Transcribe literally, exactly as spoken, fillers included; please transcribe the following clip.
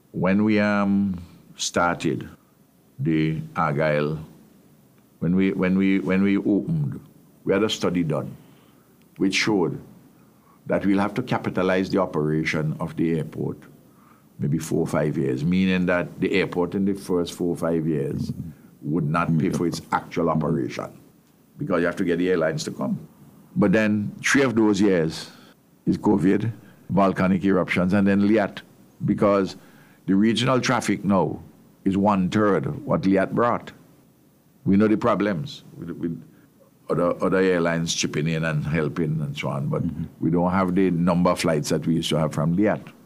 when we um, started the Argyle, when we, when, we, when we opened, we had a study done which showed that we'll have to capitalize the operation of the airport maybe four or five years, meaning that the airport in the first four or five years would not pay for its actual operation because you have to get the airlines to come. But then three of those years is COVID, volcanic eruptions, and then Liat, because the regional traffic now is one-third what Liat brought. We know the problems with, with other, other airlines chipping in and helping and so on, but mm-hmm. we don't have the number of flights that we used to have from Liat.